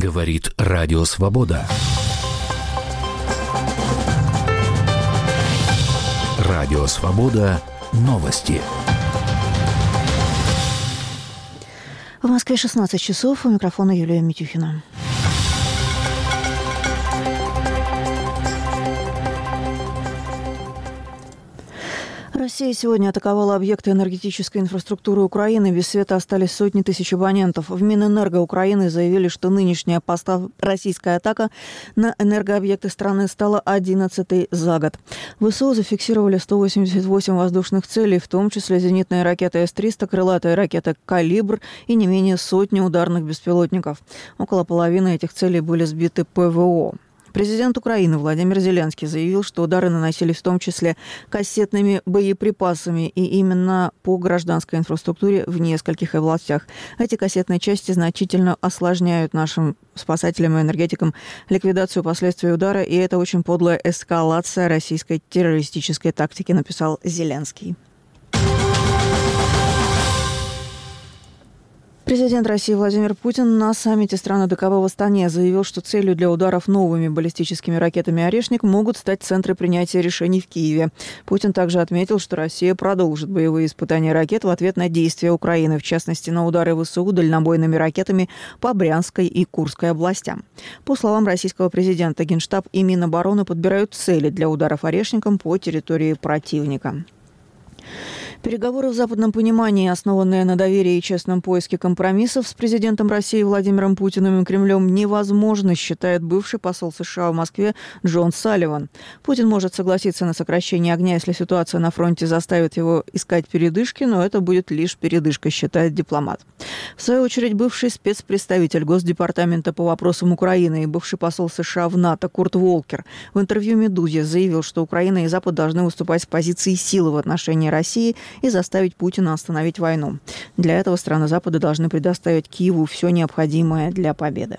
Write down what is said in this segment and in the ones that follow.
Говорит Радио Свобода. Радио Свобода. Новости. В Москве 16 часов. У микрофона Юлия Митюхина. Россия сегодня атаковала объекты энергетической инфраструктуры Украины. Без света остались сотни тысяч абонентов. В Минэнерго Украины заявили, что нынешняя российская атака на энергообъекты страны стала 11-й за год. ВСУ зафиксировали 188 воздушных целей, в том числе зенитные ракеты С-300, крылатая ракета «Калибр» и не менее сотни ударных беспилотников. Около половины этих целей были сбиты ПВО. Президент Украины Владимир Зеленский заявил, что удары наносились в том числе кассетными боеприпасами и именно по гражданской инфраструктуре в нескольких областях. Эти кассетные части значительно осложняют нашим спасателям и энергетикам ликвидацию последствий удара, и это очень подлая эскалация российской террористической тактики, написал Зеленский. Президент России Владимир Путин на саммите стран АДКБ в Астане заявил, что целью для ударов новыми баллистическими ракетами «Орешник» могут стать центры принятия решений в Киеве. Путин также отметил, что Россия продолжит боевые испытания ракет в ответ на действия Украины, в частности, на удары ВСУ дальнобойными ракетами по Брянской и Курской областям. По словам российского президента, Генштаб и Минобороны подбирают цели для ударов «Орешником» по территории противника. Переговоры в западном понимании, основанные на доверии и честном поиске компромиссов с президентом России Владимиром Путиным и Кремлем, невозможны, считает бывший посол США в Москве Джон Салливан. Путин может согласиться на сокращение огня, если ситуация на фронте заставит его искать передышки, но это будет лишь передышка, считает дипломат. В свою очередь, бывший спецпредставитель Госдепартамента по вопросам Украины и бывший посол США в НАТО Курт Волкер в интервью «Медузе» заявил, что Украина и Запад должны выступать с позиции силы в отношении России и заставить Путина остановить войну. Для этого страны Запада должны предоставить Киеву все необходимое для победы.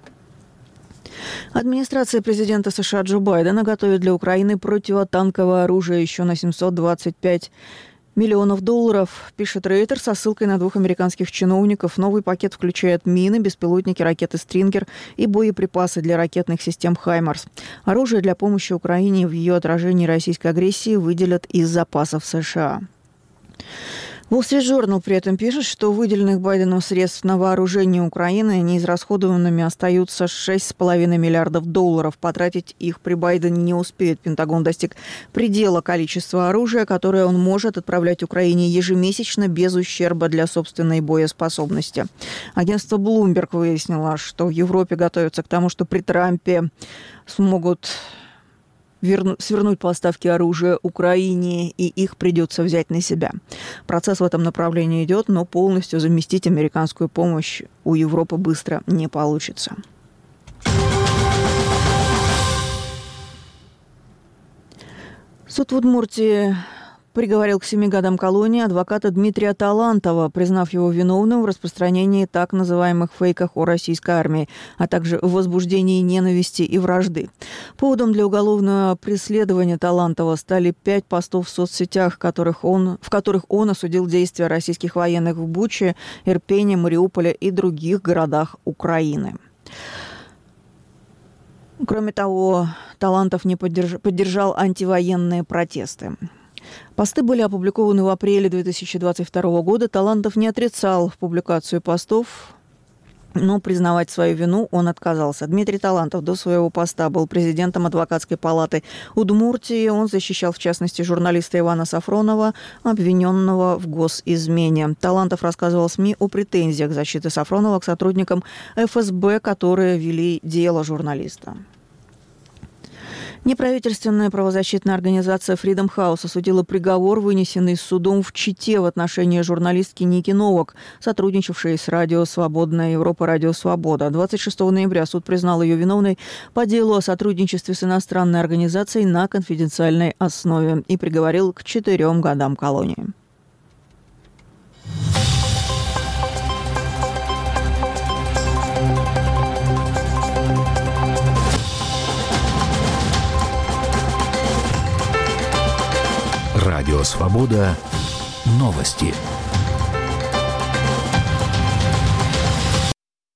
Администрация президента США Джо Байдена готовит для Украины противотанковое оружие еще на $725 миллионов, пишет Рейтер со ссылкой на двух американских чиновников. Новый пакет включает мины, беспилотники, ракеты «Стрингер» и боеприпасы для ракетных систем «Хаймарс». Оружие для помощи Украине в ее отражении российской агрессии выделят из запасов США. Wall Street Journal при этом пишет, что выделенных Байденом средств на вооружение Украины неизрасходованными остаются $6,5 миллиардов. Потратить их при Байдене не успеет. Пентагон достиг предела количества оружия, которое он может отправлять Украине ежемесячно без ущерба для собственной боеспособности. Агентство Bloomberg выяснило, что в Европе готовятся к тому, что при Трампе смогут свернуть поставки оружия Украине, и их придется взять на себя. Процесс в этом направлении идет, но полностью заместить американскую помощь у Европы быстро не получится. Суд в Удмуртии приговорил к 7 годам колонии адвоката Дмитрия Талантова, признав его виновным в распространении так называемых фейков о российской армии, а также в возбуждении ненависти и вражды. Поводом для уголовного преследования Талантова стали 5 постов в соцсетях, в которых он осудил действия российских военных в Буче, Ирпене, Мариуполе и других городах Украины. Кроме того, Талантов не поддержал антивоенные протесты. Посты были опубликованы в апреле 2022 года. Талантов не отрицал публикацию постов, но признавать свою вину он отказался. Дмитрий Талантов до своего поста был президентом адвокатской палаты Удмуртии. Он защищал, в частности, журналиста Ивана Сафронова, обвиненного в госизмене. Талантов рассказывал СМИ о претензиях защиты Сафронова к сотрудникам ФСБ, которые вели дело журналиста. Неправительственная правозащитная организация Freedom House осудила приговор, вынесенный судом в Чите в отношении журналистки Ники Новак, сотрудничавшей с радио «Свободная Европа», радио «Свобода». 26 ноября суд признал ее виновной по делу о сотрудничестве с иностранной организацией на конфиденциальной основе и приговорил к 4 годам колонии. Радио «Свобода». Новости.